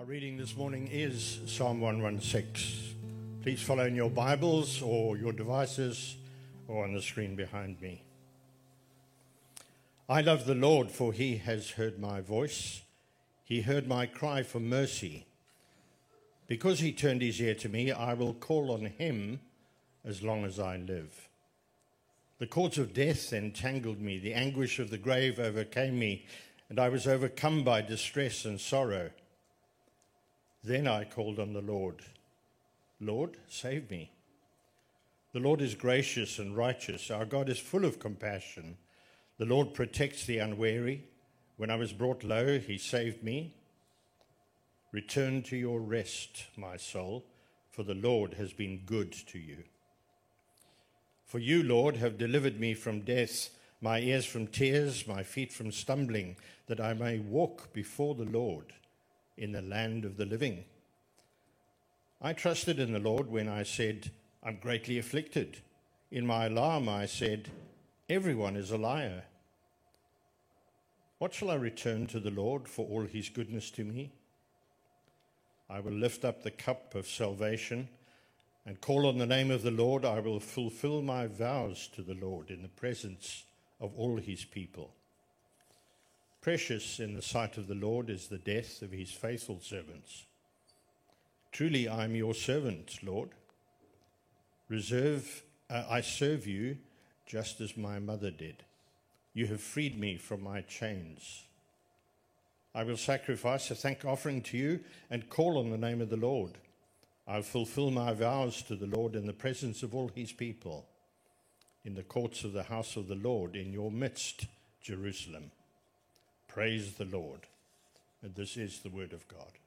Our reading this morning is Psalm 116. Please follow in your Bibles or your devices or on the screen behind me. I love the Lord, for he has heard my voice. He heard my cry for mercy. Because he turned his ear to me, I will call on him as long as I live. The cords of death entangled me. The anguish of the grave overcame me, and I was overcome by distress and sorrow. Then I called on the Lord. Lord, save me. The Lord is gracious and righteous. Our God is full of compassion. The Lord protects the unwary. When I was brought low, he saved me. Return to your rest, my soul, for the Lord has been good to you. For you, Lord, have delivered me from death, my ears from tears, my feet from stumbling, that I may walk before the Lord in the land of the living. I trusted in the Lord when I said, I'm greatly afflicted. In my alarm I said, everyone is a liar. What shall I return to the Lord for all his goodness to me? I will lift up the cup of salvation and call on the name of the Lord. I will fulfill my vows to the Lord in the presence of all his people. Precious in the sight of the Lord is the death of his faithful servants. Truly I am your servant, Lord. I serve you just as my mother did. You have freed me from my chains. I will sacrifice a thank offering to you and call on the name of the Lord. I'll fulfill my vows to the Lord in the presence of all his people, in the courts of the house of the Lord, in your midst, Jerusalem. Praise the Lord. And this is the word of God.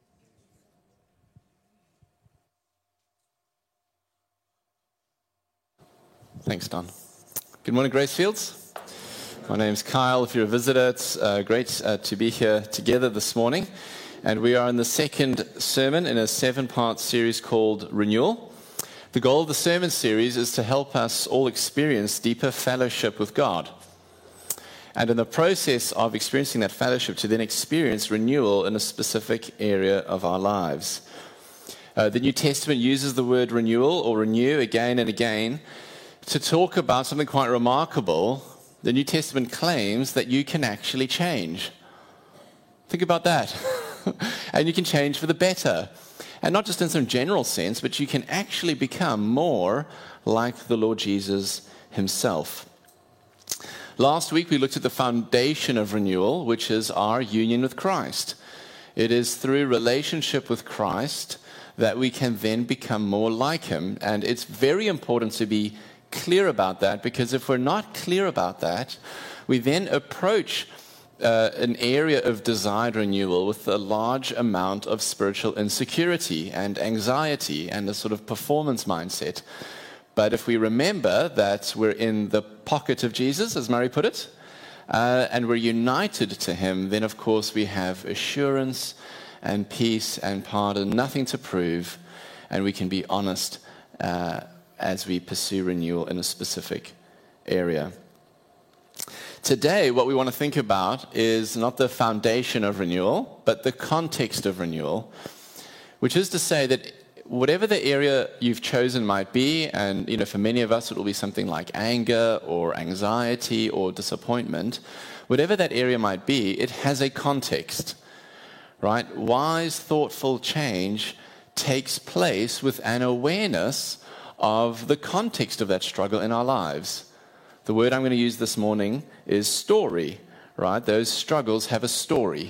Thanks, Don. Good morning, Gracefields. My name's Kyle. If you're a visitor, it's great to be here together this morning. And we are in the second sermon in a 7-part series called Renewal. The goal of the sermon series is to help us all experience deeper fellowship with God. And in the process of experiencing that fellowship, to then experience renewal in a specific area of our lives. The New Testament uses the word renewal or renew again and again to talk about something quite remarkable. The New Testament claims that you can actually change. Think about that. And you can change for the better. And not just in some general sense, but you can actually become more like the Lord Jesus himself. Last week we looked at the foundation of renewal, which is our union with Christ. It is through relationship with Christ that we can then become more like him. And it's very important to be clear about that, because if we're not clear about that, we then approach an area of desired renewal with a large amount of spiritual insecurity and anxiety and a sort of performance mindset. But if we remember that we're in the pocket of Jesus, as Murray put it, and we're united to him, then of course we have assurance and peace and pardon, nothing to prove, and we can be honest as we pursue renewal in a specific area. Today, what we want to think about is not the foundation of renewal, but the context of renewal, which is to say that whatever the area you've chosen might be, and for many of us it will be something like anger or anxiety or disappointment, whatever that area might be, it has a context, right? Wise, thoughtful change takes place with an awareness of the context of that struggle in our lives. The word I'm going to use this morning is story, right? Those struggles have a story.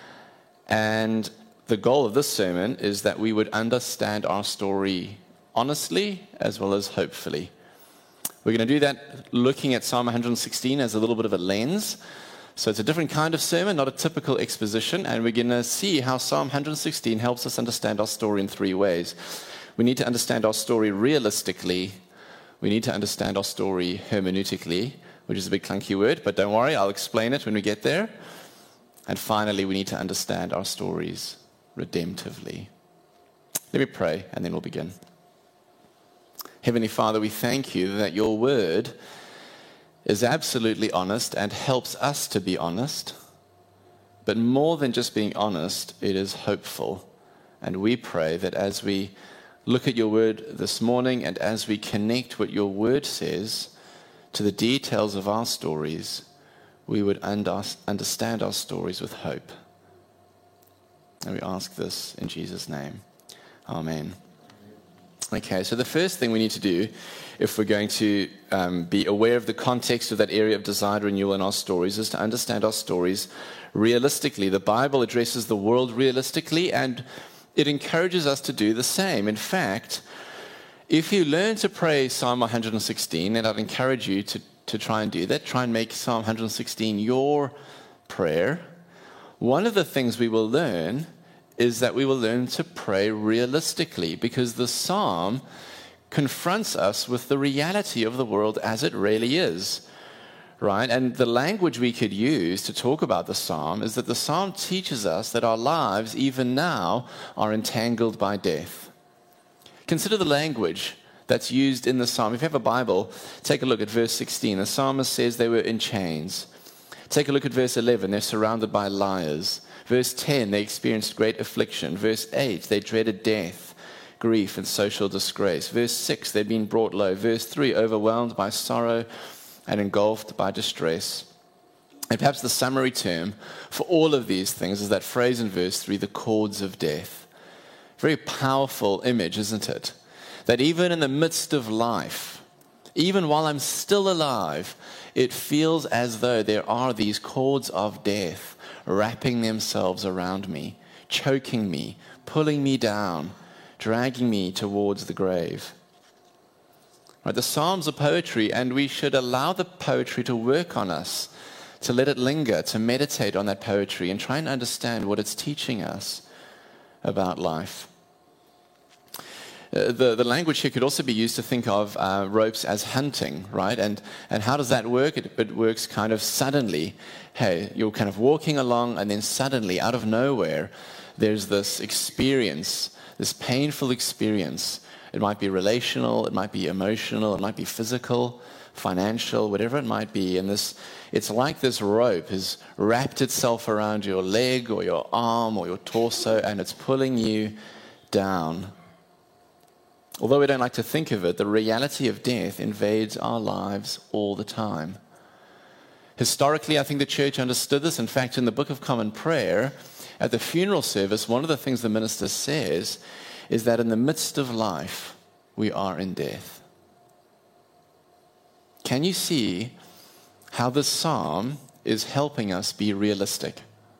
And the goal of this sermon is that we would understand our story honestly as well as hopefully. We're going to do that looking at Psalm 116 as a little bit of a lens. So it's a different kind of sermon, not a typical exposition, and we're going to see how Psalm 116 helps us understand our story in 3 ways. We need to understand our story realistically. We need to understand our story hermeneutically, which is a big clunky word, but don't worry, I'll explain it when we get there. And finally, we need to understand our stories redemptively. Let me pray, and then we'll begin. Heavenly Father, we thank you that your word is absolutely honest and helps us to be honest. But more than just being honest, it is hopeful. And we pray that as we look at your word this morning and as we connect what your word says to the details of our stories, we would understand our stories with hope. And we ask this in Jesus' name. Amen. Okay, so the first thing we need to do, if we're going to be aware of the context of that area of desired renewal in our stories, is to understand our stories realistically. The Bible addresses the world realistically, and it encourages us to do the same. In fact, if you learn to pray Psalm 116, and I'd encourage you to try and do that, try and make Psalm 116 your prayer, one of the things we will learn is that we will learn to pray realistically, because the psalm confronts us with the reality of the world as it really is, right? And the language we could use to talk about the psalm is that the psalm teaches us that our lives, even now, are entangled by death. Consider the language that's used in the psalm. If you have a Bible, take a look at verse 16. The psalmist says they were in chains. Take a look at verse 11. They're surrounded by liars. Verse 10, they experienced great affliction. Verse 8, they dreaded death, grief, and social disgrace. Verse 6, they'd been brought low. Verse 3, overwhelmed by sorrow and engulfed by distress. And perhaps the summary term for all of these things is that phrase in verse 3, the cords of death. Very powerful image, isn't it? That even in the midst of life, even while I'm still alive, it feels as though there are these cords of death wrapping themselves around me, choking me, pulling me down, dragging me towards the grave. Right, the Psalms are poetry, and we should allow the poetry to work on us, to let it linger, to meditate on that poetry and try and understand what it's teaching us about life. The language here could also be used to think of ropes as hunting, right? And how does that work? It works kind of suddenly. Hey, you're kind of walking along, and then suddenly, out of nowhere, there's this experience, this painful experience. It might be relational, it might be emotional, it might be physical, financial, whatever it might be. And it's like this rope has wrapped itself around your leg or your arm or your torso, and it's pulling you down. Although we don't like to think of it, the reality of death invades our lives all the time. Historically, I think the church understood this. In fact, in the Book of Common Prayer, at the funeral service, one of the things the minister says is that in the midst of life, we are in death. Can you see how this psalm is helping us be realistic?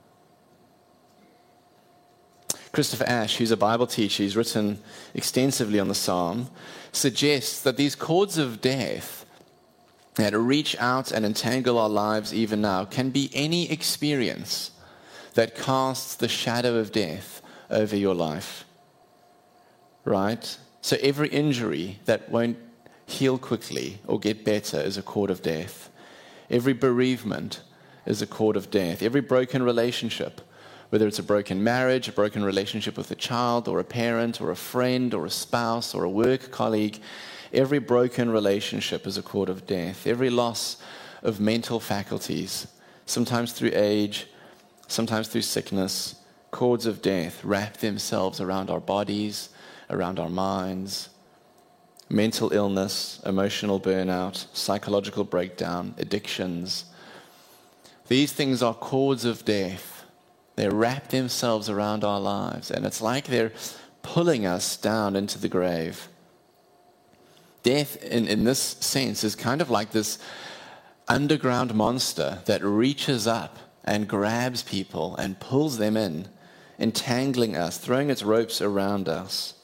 Christopher Ash, who's a Bible teacher, he's written extensively on the psalm, suggests that these cords of death that reach out and entangle our lives even now can be any experience that casts the shadow of death over your life. Right? So every injury that won't heal quickly or get better is a cord of death. Every bereavement is a cord of death. Every broken relationship, whether it's a broken marriage, a broken relationship with a child or a parent or a friend or a spouse or a work colleague, every broken relationship is a cord of death. Every loss of mental faculties, sometimes through age, sometimes through sickness, cords of death wrap themselves around our bodies, around our minds. Mental illness, emotional burnout, psychological breakdown, addictions. These things are cords of death. They wrap themselves around our lives, and it's like they're pulling us down into the grave. Death, in this sense, is kind of like this underground monster that reaches up and grabs people and pulls them in, entangling us, throwing its ropes around us.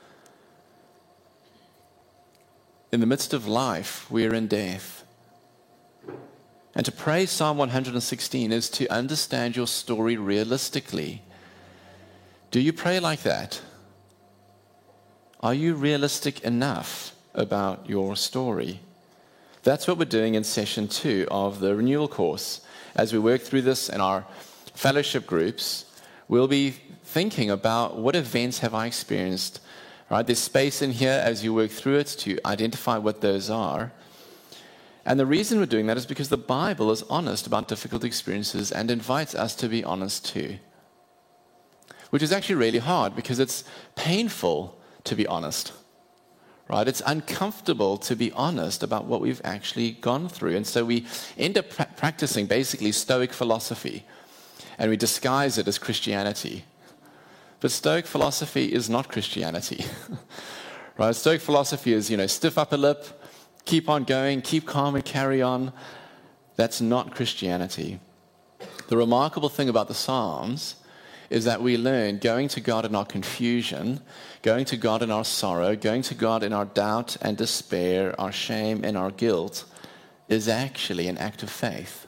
In the midst of life, we're in death. And to pray Psalm 116 is to understand your story realistically. Do you pray like that? Are you realistic enough about your story? That's what we're doing in session 2 of the renewal course. As we work through this in our fellowship groups, we'll be thinking about what events have I experienced. Right? There's space in here as you work through it to identify what those are. And the reason we're doing that is because the Bible is honest about difficult experiences and invites us to be honest too. Which is actually really hard because it's painful to be honest. Right? It's uncomfortable to be honest about what we've actually gone through. And so we end up practicing basically Stoic philosophy. And we disguise it as Christianity. But Stoic philosophy is not Christianity. Right? Stoic philosophy is, stiff upper lip, keep on going, keep calm and carry on. That's not Christianity. The remarkable thing about the Psalms is that we learn going to God in our confusion, going to God in our sorrow, going to God in our doubt and despair, our shame and our guilt is actually an act of faith.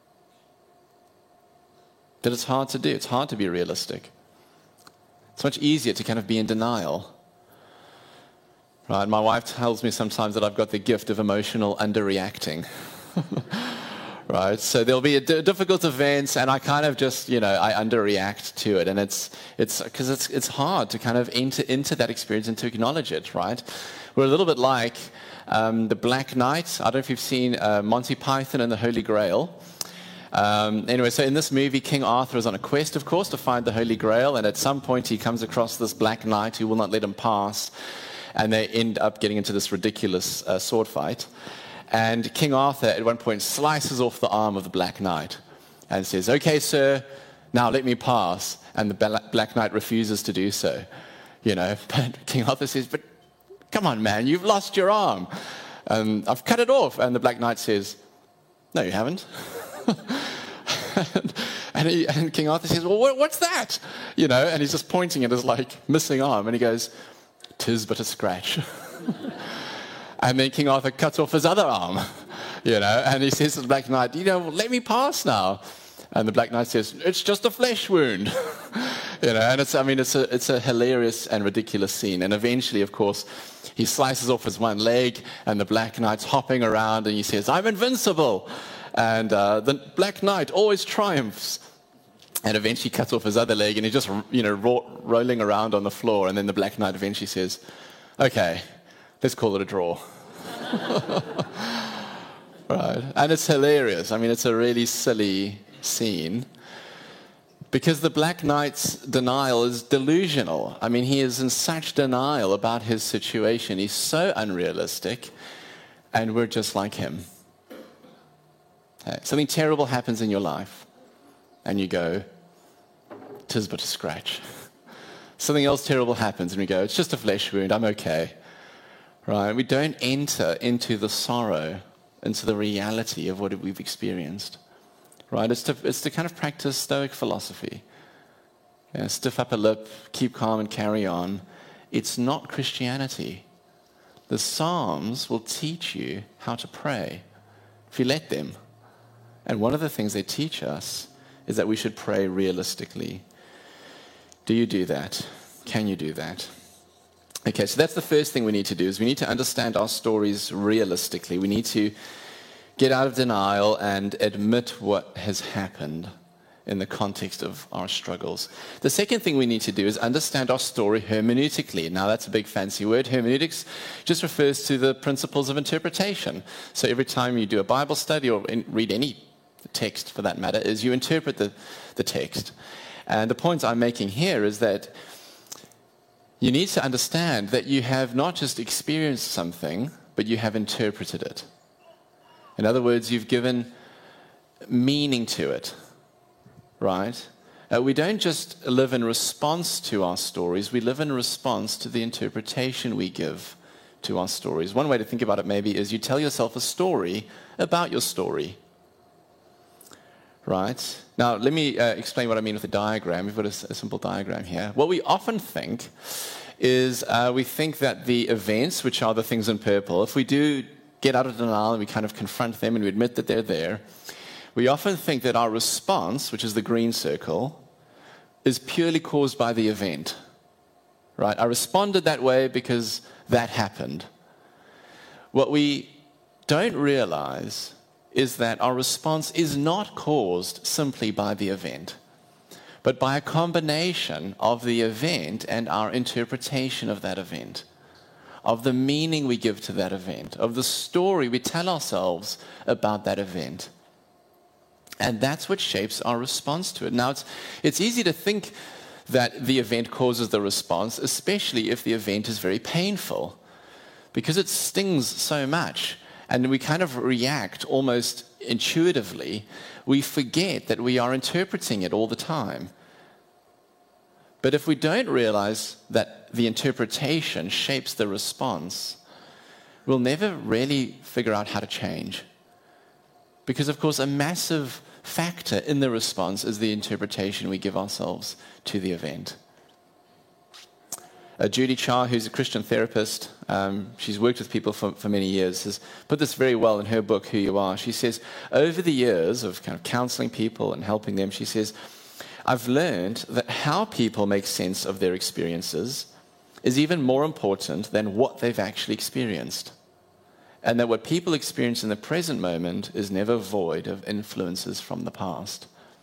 But it's hard to do. It's hard to be realistic. It's much easier to kind of be in denial. Right? My wife tells me sometimes that I've got the gift of emotional underreacting. Right? So there'll be a difficult events, and I kind of just, I underreact to it. And it's because it's hard to kind of enter into that experience and to acknowledge it, right? We're a little bit like the Black Knight. I don't know if you've seen Monty Python and the Holy Grail. Anyway, so in this movie, King Arthur is on a quest, of course, to find the Holy Grail. And at some point, he comes across this Black Knight who will not let him pass. And they end up getting into this ridiculous sword fight. And King Arthur at one point slices off the arm of the Black Knight and says, "Okay, sir, now let me pass." And the Black Knight refuses to do so. But King Arthur says, "But come on, man, you've lost your arm. I've cut it off." And the Black Knight says, "No, you haven't." and King Arthur says, "Well, what's that?" And he's just pointing at his missing arm. And he goes, "'Tis but a scratch." And then King Arthur cuts off his other arm, and he says to the Black Knight, "Let me pass now." And the Black Knight says, "It's just a flesh wound." And it's a hilarious and ridiculous scene. And eventually, of course, he slices off his one leg, and the Black Knight's hopping around, and he says, "I'm invincible." And the Black Knight always triumphs. And eventually cuts off his other leg, and he's just, rolling around on the floor. And then the Black Knight eventually says, "Okay, let's call it a draw." Right. And it's hilarious. It's a really silly scene because the Black Knight's denial is delusional. He is in such denial about his situation. He's so unrealistic, and we're just like him. Something terrible happens in your life, and you go, "'Tis but a scratch." Something else terrible happens, and we go, "It's just a flesh wound, I'm okay." Right? We don't enter into the sorrow, into the reality of what we've experienced. Right? It's to kind of practice Stoic philosophy. Stiff upper lip, keep calm and carry on. It's not Christianity. The Psalms will teach you how to pray if you let them. And one of the things they teach us is that we should pray realistically. Do you do that? Can you do that? Okay, so that's the first thing we need to do, is we need to understand our stories realistically. We need to get out of denial and admit what has happened in the context of our struggles. The second thing we need to do is understand our story hermeneutically. Now, that's a big fancy word. Hermeneutics just refers to the principles of interpretation. So every time you do a Bible study or read any text, for that matter, is you interpret the text. And the point I'm making here is that you need to understand that you have not just experienced something, but you have interpreted it. In other words, you've given meaning to it, right? We don't just live in response to our stories, we live in response to the interpretation we give to our stories. One way to think about it maybe is you tell yourself a story about your story. Right? Now, let me explain what I mean with a diagram. We've got a simple diagram here. What we often think is we think that the events, which are the things in purple, if we do get out of denial and we kind of confront them and we admit that they're there, we often think that our response, which is the green circle, is purely caused by the event. Right? I responded that way because that happened. What we don't realize is that our response is not caused simply by the event, but by a combination of the event and our interpretation of that event. of the meaning we give to that event, of the story we tell ourselves about that event. And that's what shapes our response to it. Now, it's easy to think that the event causes the response, especially if the event is very painful, because it stings so much, and we kind of react almost intuitively. We forget that we are interpreting it all the time. But if we don't realize that the interpretation shapes the response, we'll never really figure out how to change. Because, of course, a massive factor in the response is the interpretation we give ourselves to the event. Judy Cha, who's a Christian therapist, she's worked with people for many years, has put this very well in her book, Who You Are. She says, over the years of kind of counseling people and helping them, she says, I've learned that how people make sense of their experiences is even more important than what they've actually experienced. And that what people experience in the present moment is never void of influences from the past.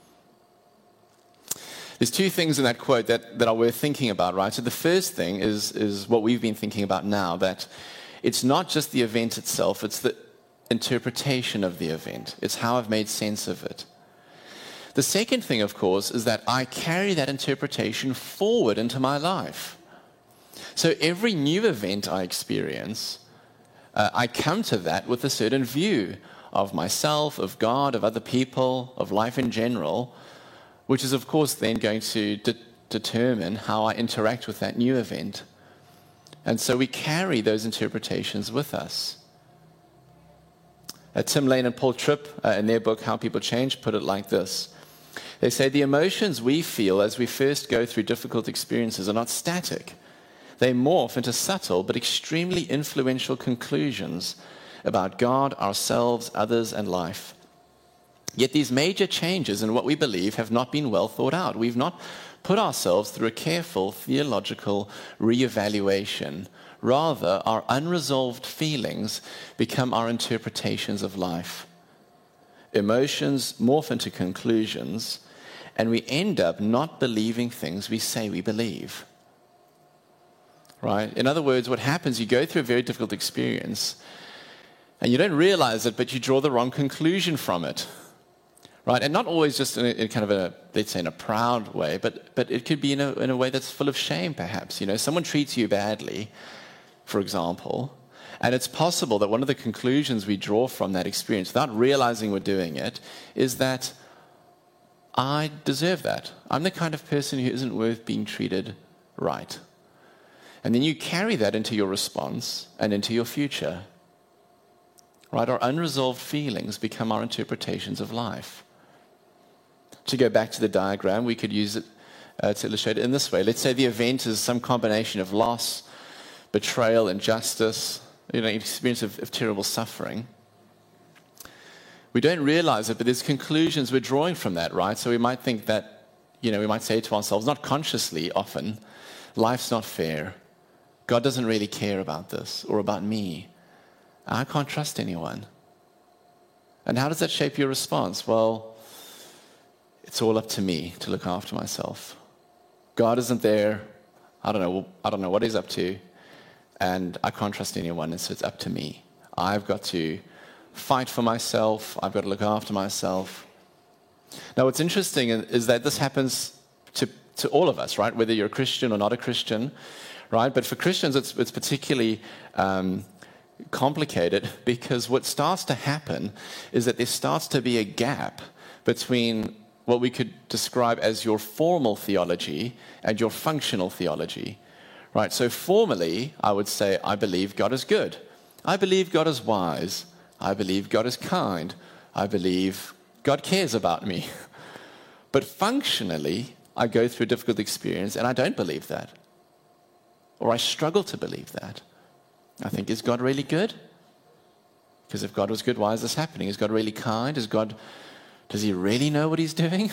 There's two things in that quote that are worth thinking about, right? So the first thing is what we've been thinking about now, that it's not just the event itself, it's the interpretation of the event. It's how I've made sense of it. The second thing, of course, is that I carry that interpretation forward into my life. So every new event I experience, I come to that with a certain view of myself, of God, of other people, of life in general, which is, of course, then going to determine how I interact with that new event. And so we carry those interpretations with us. Tim Lane and Paul Tripp, in their book, How People Change, put it like this. They say the emotions we feel as we first go through difficult experiences are not static. They morph into subtle but extremely influential conclusions about God, ourselves, others, and life. Yet these major changes in what we believe have not been well thought out. We've not put ourselves through a careful theological reevaluation. Rather, our unresolved feelings become our interpretations of life. Emotions morph into conclusions, and we end up not believing things we say we believe. Right? In other words, what happens, you go through a very difficult experience, and you don't realize it, but you draw the wrong conclusion from it. Right? And not always just in kind of a, let's say, in a proud way, but it could be in a way that's full of shame, perhaps. You know, someone treats you badly, for example, and it's possible that one of the conclusions we draw from that experience, without realizing we're doing it, is that I deserve that. I'm the kind of person who isn't worth being treated right. And then you carry that into your response and into your future. Right? Our unresolved feelings become our interpretations of life. To go back to the diagram, we could use it to illustrate it in this way. Let's say the event is some combination of loss, betrayal, injustice, experience of terrible suffering. We don't realize it, but there's conclusions we're drawing from that, right? So we might think that, we might say to ourselves, not consciously often, life's not fair. God doesn't really care about this or about me. I can't trust anyone. And how does that shape your response? Well, it's all up to me to look after myself. God isn't there. I don't know what he's up to. And I can't trust anyone, and so it's up to me. I've got to fight for myself. I've got to look after myself. Now, what's interesting is that this happens to all of us, right? Whether you're a Christian or not a Christian, right? But for Christians, it's particularly complicated, because what starts to happen is that there starts to be a gap between what we could describe as your formal theology and your functional theology. Right, so formally, I would say, I believe God is good. I believe God is wise. I believe God is kind. I believe God cares about me. But functionally, I go through a difficult experience and I don't believe that. Or I struggle to believe that. I think, is God really good? Because if God was good, why is this happening? Is God really kind? Does he really know what he's doing?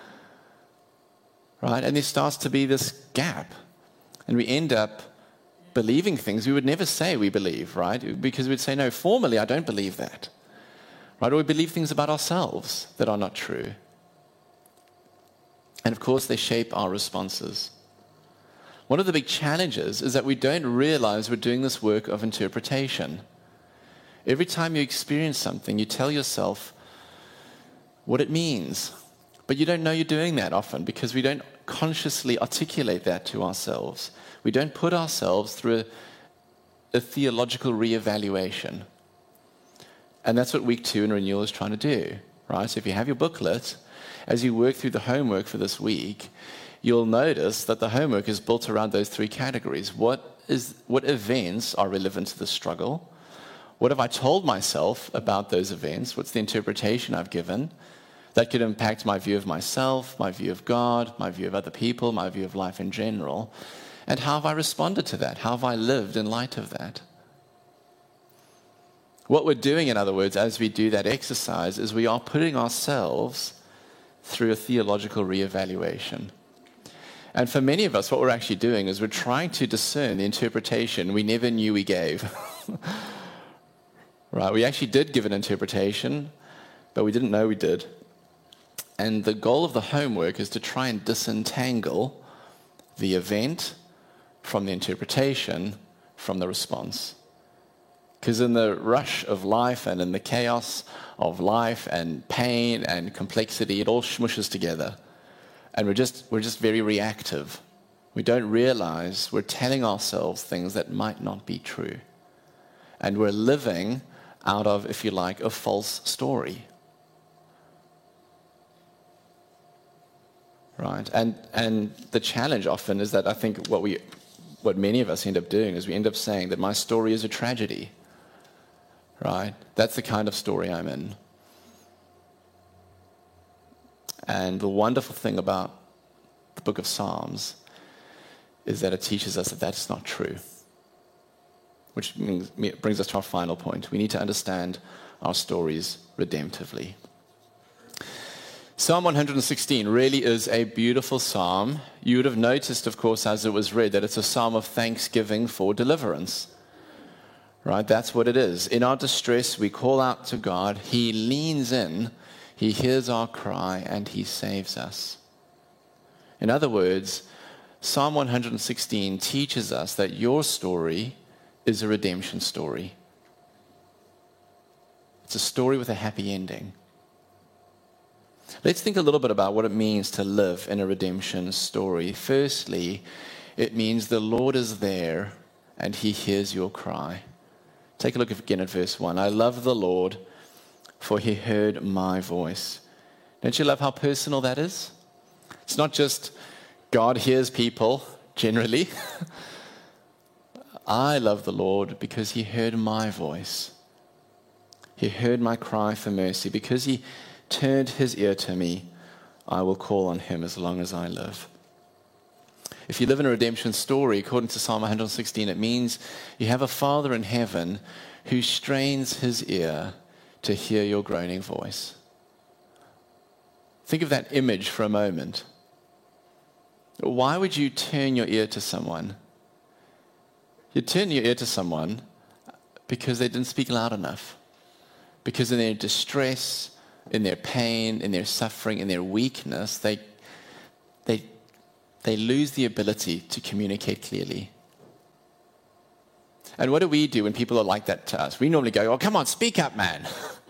Right, and there starts to be this gap. And we end up believing things we would never say we believe, right? Because we'd say, no, formally, I don't believe that. Right? Or we believe things about ourselves that are not true. And of course, they shape our responses. one of the big challenges is that we don't realize we're doing this work of interpretation. Every time you experience something, you tell yourself what it means. But you don't know you're doing that often because we don't consciously articulate that to ourselves. We don't put ourselves through a theological reevaluation. And that's what week 2 in Renewal is trying to do, right? So if you have your booklet, as you work through the homework for this week, you'll notice that the homework is built around those 3 categories. What events are relevant to the struggle? What have I told myself about those events? What's the interpretation I've given? That could impact my view of myself, my view of God, my view of other people, my view of life in general. And how have I responded to that? How have I lived in light of that? What we're doing, in other words, as we do that exercise, is we are putting ourselves through a theological reevaluation. And for many of us, what we're actually doing is we're trying to discern the interpretation we never knew we gave. Right? We actually did give an interpretation, but we didn't know we did. And the goal of the homework is to try and disentangle the event from the interpretation from the response. Because in the rush of life and in the chaos of life and pain and complexity, it all smushes together. And we're just very reactive. We don't realize we're telling ourselves things that might not be true. And we're living out of, if you like, a false story. Right? And the challenge often is that I think what many of us end up doing is we end up saying that my story is a tragedy. Right? That's the kind of story I'm in. And the wonderful thing about the book of Psalms is that it teaches us that that's not true. Which brings us to our final point. We need to understand our stories redemptively. Psalm 116 really is a beautiful psalm. You would have noticed, of course, as it was read, that it's a psalm of thanksgiving for deliverance. Right? That's what it is. In our distress, we call out to God. He leans in, He hears our cry, and He saves us. In other words, Psalm 116 teaches us that your story is a redemption story. It's a story with a happy ending. Let's think a little bit about what it means to live in a redemption story. Firstly, it means the Lord is there and He hears your cry. Take a look again at verse 1. I love the Lord, for He heard my voice. Don't you love how personal that is? It's not just God hears people generally. I love the Lord because He heard my voice. He heard my cry for mercy. Because He turned His ear to me, I will call on Him as long as I live. If you live in a redemption story, according to Psalm 116, it means you have a Father in heaven who strains His ear to hear your groaning voice. Think of that image for a moment. Why would you turn your ear to someone? You turn your ear to someone because they didn't speak loud enough. Because in their distress, in their pain, in their suffering, in their weakness, they lose the ability to communicate clearly. And what do we do when people are like that to us? We normally go, oh, come on, speak up, man.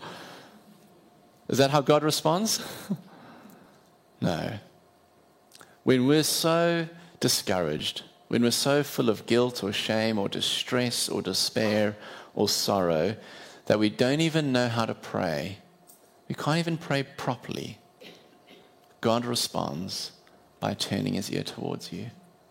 Is that how God responds? No. When we're so discouraged, when we're so full of guilt or shame or distress or despair or sorrow that we don't even know how to pray, we can't even pray properly, God responds by turning His ear towards you.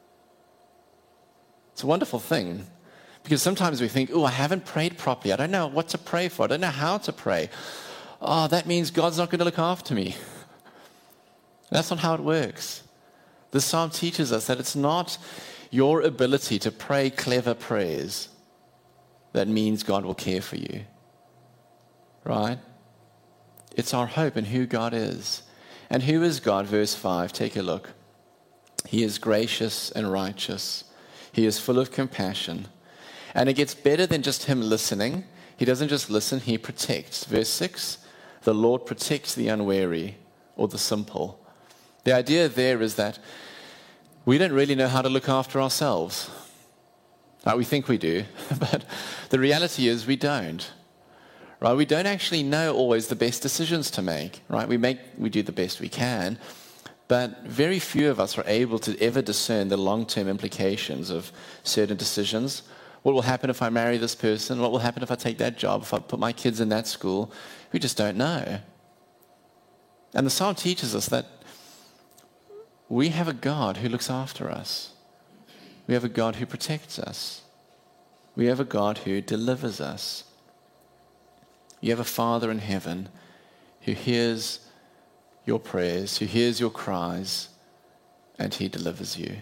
It's a wonderful thing because sometimes we think, oh, I haven't prayed properly. I don't know what to pray for. I don't know how to pray. Oh, that means God's not going to look after me. That's not how it works. The psalm teaches us that it's not your ability to pray clever prayers that means God will care for you. Right? It's our hope in who God is. And who is God? Verse 5, take a look. He is gracious and righteous. He is full of compassion. And it gets better than just Him listening. He doesn't just listen, He protects. Verse 6, the Lord protects the unwary or the simple. The idea there is that we don't really know how to look after ourselves. Right? We think we do, but the reality is we don't. Right? We don't actually know always the best decisions to make. Right? We do the best we can, but very few of us are able to ever discern the long-term implications of certain decisions. What will happen if I marry this person? What will happen if I take that job? If I put my kids in that school? We just don't know. And the Psalm teaches us that we have a God who looks after us. We have a God who protects us. We have a God who delivers us. You have a Father in heaven who hears your prayers, who hears your cries, and he delivers you.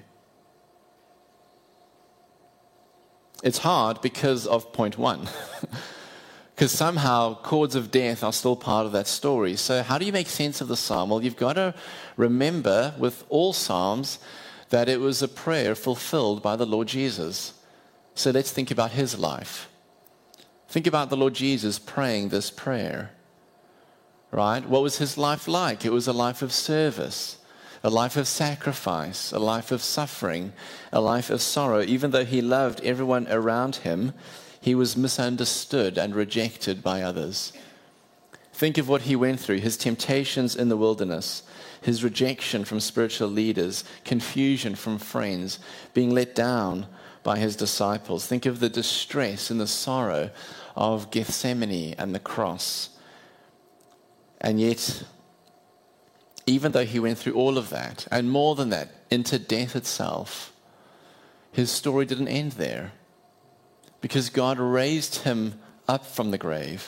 It's hard because of point one. Because somehow cords of death are still part of that story. So how do you make sense of the psalm? Well, you've got to remember with all psalms that it was a prayer fulfilled by the Lord Jesus. So let's think about his life. Think about the Lord Jesus praying this prayer. Right? What was his life like? It was a life of service, a life of sacrifice, a life of suffering, a life of sorrow. Even though he loved everyone around him, he was misunderstood and rejected by others. Think of what he went through, his temptations in the wilderness, his rejection from spiritual leaders, confusion from friends, being let down by his disciples. Think of the distress and the sorrow of Gethsemane and the cross. And yet, even though he went through all of that, and more than that, into death itself, his story didn't end there. Because God raised him up from the grave.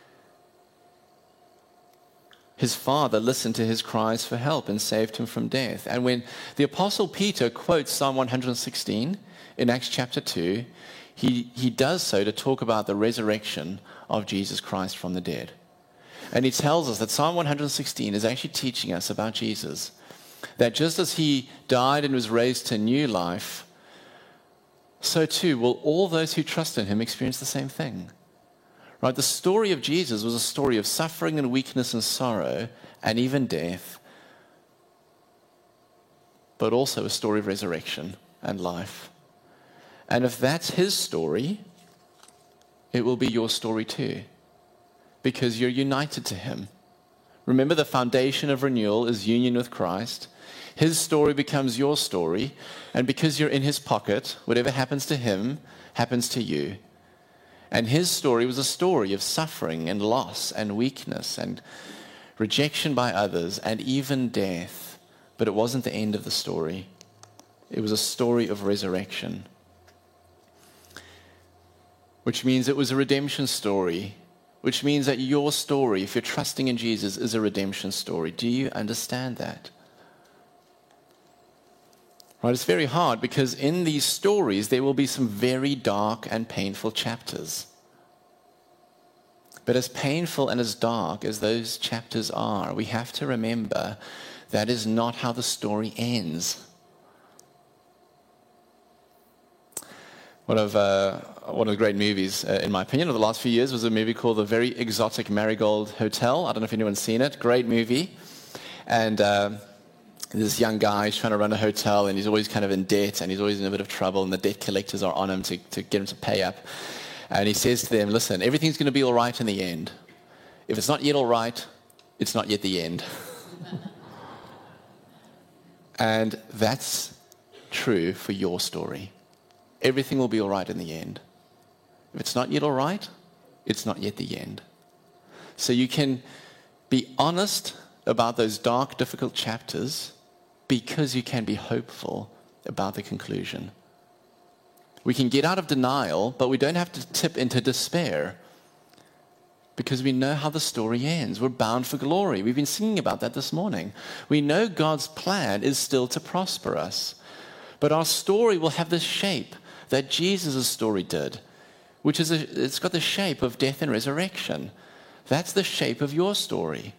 His Father listened to his cries for help and saved him from death. And when the Apostle Peter quotes Psalm 116 in Acts chapter 2, he does so to talk about the resurrection of Jesus Christ from the dead. And he tells us that Psalm 116 is actually teaching us about Jesus. That just as he died and was raised to new life, so too will all those who trust in him experience the same thing. Right? The story of Jesus was a story of suffering and weakness and sorrow and even death, but also a story of resurrection and life. And if that's his story, it will be your story too, because you're united to him. Remember, the foundation of renewal is union with Christ. His story becomes your story, and because you're in his pocket, whatever happens to him happens to you. And his story was a story of suffering and loss and weakness and rejection by others and even death. But it wasn't the end of the story. It was a story of resurrection, which means it was a redemption story, which means that your story, if you're trusting in Jesus, is a redemption story. Do you understand that? Right, it's very hard because in these stories there will be some very dark and painful chapters. But as painful and as dark as those chapters are, we have to remember that is not how the story ends. One of the great movies, in my opinion, of the last few years was a movie called The Very Exotic Marigold Hotel. I don't know if anyone's seen it. Great movie. And this young guy is trying to run a hotel, and he's always kind of in debt, and he's always in a bit of trouble, and the debt collectors are on him to get him to pay up. And he says to them, listen, everything's going to be all right in the end. If it's not yet all right, it's not yet the end. And that's true for your story. Everything will be all right in the end. If it's not yet all right, it's not yet the end. So you can be honest about those dark, difficult chapters because you can be hopeful about the conclusion. We can get out of denial, but we don't have to tip into despair because we know how the story ends. We're bound for glory. We've been singing about that this morning. We know God's plan is still to prosper us, but our story will have this shape that Jesus' story did, which is it's got the shape of death and resurrection. That's the shape of your story.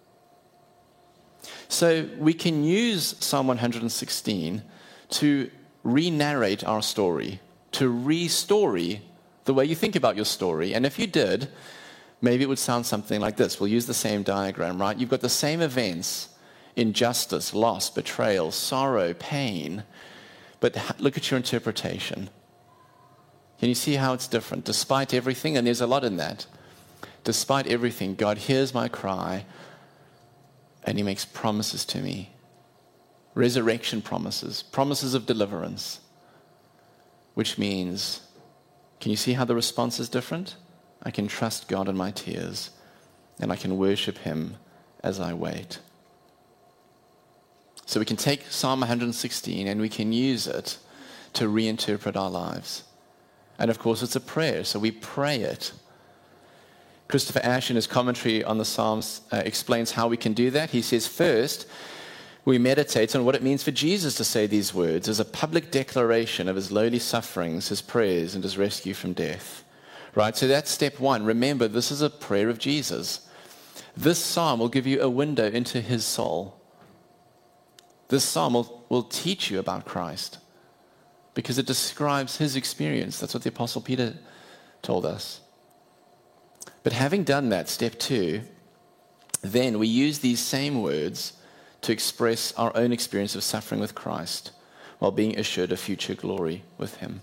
So we can use Psalm 116 to re-narrate our story, to re-story the way you think about your story. And if you did, maybe it would sound something like this. We'll use the same diagram, right? You've got the same events injustice, loss, betrayal, sorrow, pain. But look at your interpretation. Can you see how it's different? Despite everything, and there's a lot in that, despite everything, God hears my cry and he makes promises to me. Resurrection promises, promises of deliverance, which means, can you see how the response is different? I can trust God in my tears, and I can worship him as I wait. So we can take Psalm 116 and we can use it to reinterpret our lives. And of course, it's a prayer, so we pray it. Christopher Ash, in his commentary on the Psalms, explains how we can do that. He says, first, we meditate on what it means for Jesus to say these words as a public declaration of his lowly sufferings, his prayers, and his rescue from death. Right? So that's step one. Remember, this is a prayer of Jesus. This psalm will give you a window into his soul. This psalm will teach you about Christ because it describes his experience. That's what the Apostle Peter told us. But having done that, step two, then we use these same words to express our own experience of suffering with Christ while being assured of future glory with him.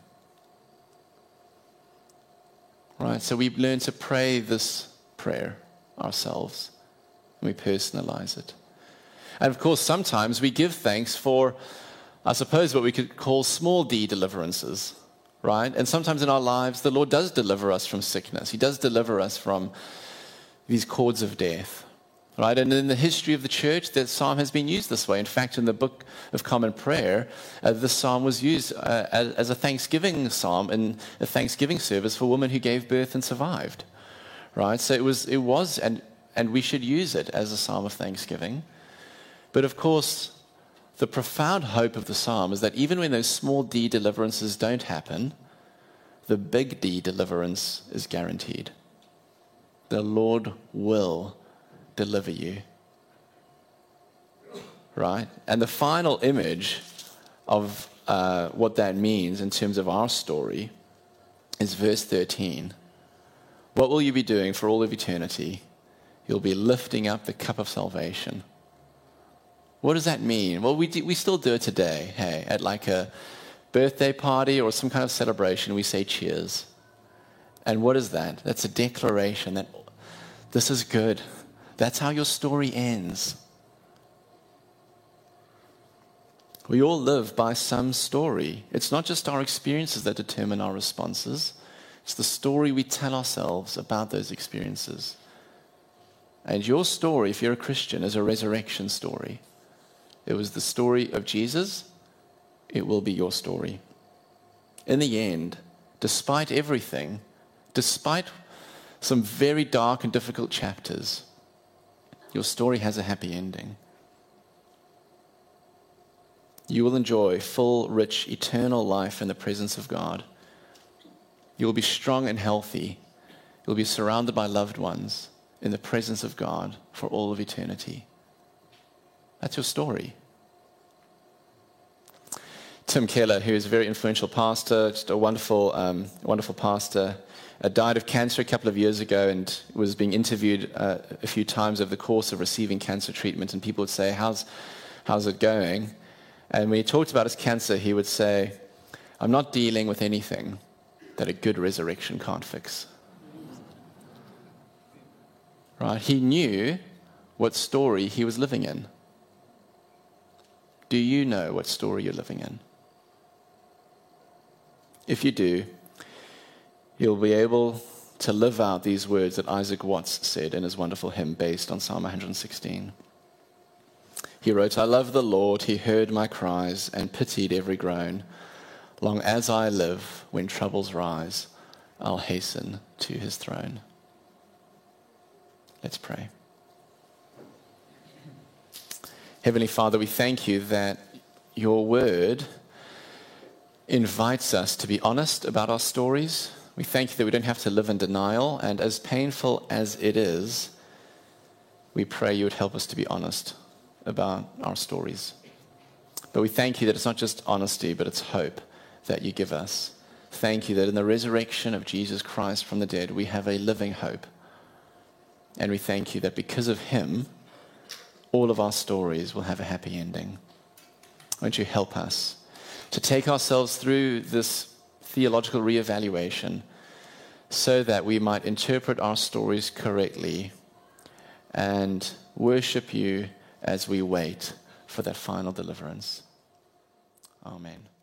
Right? So we learn to pray this prayer ourselves, and we personalize it. And of course, sometimes we give thanks for, I suppose, what we could call small d deliverances, right? And sometimes in our lives, the Lord does deliver us from sickness. He does deliver us from these cords of death, right? And in the history of the church, that psalm has been used this way. In fact, in the Book of Common Prayer, this psalm was used as a thanksgiving psalm in a thanksgiving service for women who gave birth and survived, right? So it was, and we should use it as a psalm of thanksgiving. But of course, the profound hope of the psalm is that even when those small d deliverances don't happen, the big D deliverance is guaranteed. The Lord will deliver you. Right? And the final image of what that means in terms of our story is verse 13. What will you be doing for all of eternity? You'll be lifting up the cup of salvation. What does that mean? Well, we still do it today. Hey, at like a birthday party or some kind of celebration, we say cheers. And what is that? That's a declaration that this is good. That's how your story ends. We all live by some story. It's not just our experiences that determine our responses. It's the story we tell ourselves about those experiences. And your story, if you're a Christian, is a resurrection story. It was the story of Jesus. It will be your story. In the end, despite everything, despite some very dark and difficult chapters, your story has a happy ending. You will enjoy full, rich, eternal life in the presence of God. You will be strong and healthy. You'll be surrounded by loved ones in the presence of God for all of eternity. That's your story. Tim Keller, who is a very influential pastor, just a wonderful pastor, died of cancer a couple of years ago and was being interviewed a few times over the course of receiving cancer treatment. And people would say, how's it going? And when he talked about his cancer, he would say, I'm not dealing with anything that a good resurrection can't fix. Right? He knew what story he was living in. Do you know what story you're living in? If you do, you'll be able to live out these words that Isaac Watts said in his wonderful hymn based on Psalm 116. He wrote, I love the Lord, he heard my cries and pitied every groan. Long as I live, when troubles rise, I'll hasten to his throne. Let's pray. Heavenly Father, we thank you that your word invites us to be honest about our stories. We thank you that we don't have to live in denial, and as painful as it is, we pray you would help us to be honest about our stories. But we thank you that it's not just honesty, but it's hope that you give us. Thank you that in the resurrection of Jesus Christ from the dead, we have a living hope. And we thank you that because of him, all of our stories will have a happy ending. Won't you help us to take ourselves through this theological reevaluation so that we might interpret our stories correctly and worship you as we wait for that final deliverance. Amen.